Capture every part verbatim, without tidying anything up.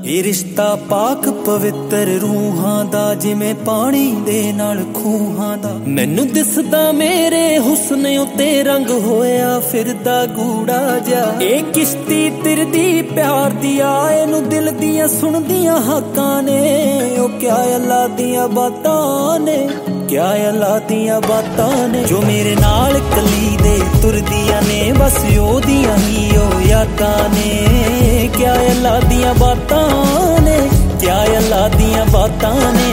ਇਹ ਰਿਸ਼ਤਾ ਪਾਕ ਪਵਿੱਤਰ ਰੂਹਾਂ ਦਾ, ਜਿਵੇਂ ਪਾਣੀ ਦੇ ਨਾਲ ਖੂਹਾਂ ਦਾ। ਮੈਨੂੰ ਦਿਸਦਾ ਮੇਰੇ ਹੁਸਨ ਉੱਤੇ ਰੰਗ ਹੋਇਆ ਫਿਰਦਾ ਗੂੜਾ ਜਿਹਾ। ਇਹ ਕਿਸ਼ਤੀ ਤਿਰਦੀ ਪਿਆਰ ਦੀ ਆ, ਇਹਨੂੰ ਦਿਲ ਦੀਆਂ ਸੁਣਦੀਆਂ ਹਾਕਾਂ ਨੇ। ਉਹ ਕਿਆ ਅੱਲਾ ਦੀਆਂ ਬਾਤਾਂ ਨੇ, ਕਿਆ ਅੱਲਾ ਦੀਆਂ ਬਾਤਾਂ ਨੇ, ਜੋ ਮੇਰੇ ਨਾਲ ਕਲੀ ਦੇ ਤੁਰਦੀਆਂ ਨੇ। ਬਸ ਉਹਦੀਆਂ ਹੀ ਉਹ ਯਾਦਾਂ ਨੇ। ਕਿਆ ਅੱਲਾ ਦੀਆਂ ਬਾਤਾਂ ਨੇ, ਕਿਆ ਅੱਲਾ ਦੀਆਂ ਬਾਤਾਂ ਨੇ।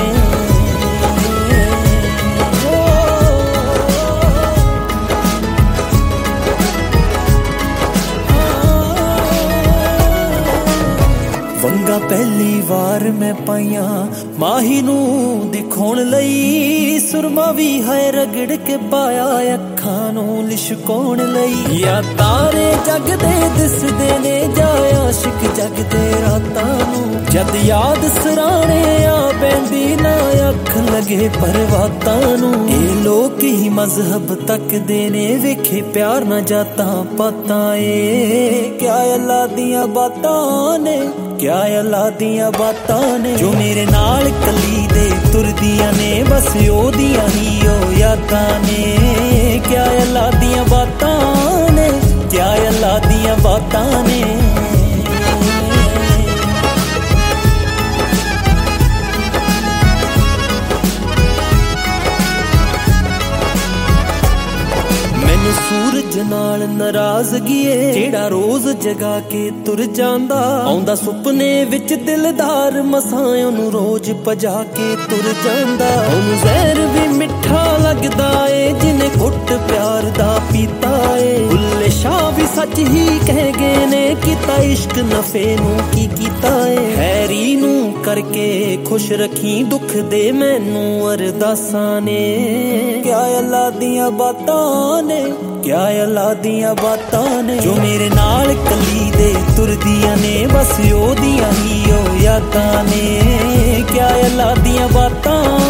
ਵੰਗਾ ਪਹਿਲੀ ਵਾਰ ਮੈਂ ਪਾਈਆਂ ਮਾਹੀ ਨੂੰ ਦਿਖਾਉਣ ਲਈ। ਸੁਰਮਾ ਵੀ ਹੈ ਰਗੜ ਕੇ ਪਾਇਆ ਅੱਖਾਂ ਨੂੰ ਲਿਸ਼ਕਾਉਣ ਲਈ। ਯਾ ਤਾਰੇ ਜਗਦੇ ਦਿਸਦੇ ਨੇ, ਜਾਂ ਆਸ਼ਿਕ ਜਗਦੇ ਰਾਤਾਂ ਨੂੰ। ਜਦ ਯਾਦ ਸਰਾਣੇ ਆ ਪੈਂਦੀ ਨਾ ਅੱਖ ਲੱਗੇ ਪਰਵਾਤਾਂ ਨੂੰ। ਇਹ ਲੋਕ ਹੀ ਮਜ਼ਹਬ ਤੱਕਦੇ ਨੇ, ਵੇਖੇ ਪਿਆਰ ਨਾ ਜਾਤਾਂ ਪਾਤਾਂ ਏ। ਕਿਆ ਅੱਲਾ ਦੀਆਂ ਬਾਤਾਂ ਨੇ, ਕਿਆ ਅੱਲਾ ਦੀਆਂ ਬਾਤਾਂ ਨੇ, ਜੋ ਮੇਰੇ ਨਾਲ ਕਲੀ ਦੇ ਤੁਰਦੀਆਂ ਨੇ। ਬਸ ਉਹਦੀਆਂ ਹੀ ਉਹ ਯਾਦਾਂ ਨੇ। ਕਿਆ ਅੱਲਾ ਦੀਆਂ ਬਾਤਾਂ ਨੇ, ਕਿਆ ਅੱਲਾ ਦੀਆਂ ਬਾਤਾਂ ਨੇ। ਸੂਰਜ ਨਾਲ ਨਾਰਾਜ਼ਗੀ ਏ, ਜਿਹੜਾ ਰੋਜ਼ ਜਗਾ ਕੇ ਤੁਰ ਜਾਂਦਾ। ਆਉਂਦਾ ਸੁਪਨੇ ਵਿੱਚ ਦਿਲਦਾਰ, ਮਸਾਂ ਉਹਨੂੰ ਰੋਜ਼ ਭਜਾ ਕੇ ਤੁਰ ਜਾਂਦਾ। ਉਹਨੂੰ ਜ਼ਹਿਰ ਵੀ ਮਿੱਠਾ ਲੱਗਦਾ ਏ, ਜਿਹਨੇ ਘੁੱਟ ਪਿਆਰ ਦਾ ਪੀਤਾ ਏ। ਬੁੱਲੇ ਸ਼ਾਹ ਵੀ ਸੱਚ ਹੀ ਕਹਿ ਗਏ ਨੇ, ਕੀਤਾ ਇਸ਼ਕ ਨਫੇ ਨੂੰ ਕੀ ਕੀਤਾ ਏ। ਹੈਰੀ ਨੂੰ ਕਰਕੇ ਖੁਸ਼ ਰੱਖੀ, ਦੁੱਖ ਦੇ ਮੈਨੂੰ ਅਰਦਾਸਾਂ ਨੇ। ਕਿਆ ਅੱਲਾ ਦੀਆਂ ਬਾਤਾਂ ਨੇ, ਕਿਆ ਅੱਲਾ ਦੀਆਂ ਬਾਤਾਂ ਨੇ, ਜੋ ਮੇਰੇ ਨਾਲ ਕਲੀ ਦੇ ਤੁਰਦੀਆਂ ਨੇ। ਬਸ ਉਹਦੀਆਂ ਹੀ ਉਹ ਯਾਦਾਂ ਨੇ। ਕਿਆ ਅੱਲਾ ਦੀਆਂ ਬਾਤਾਂ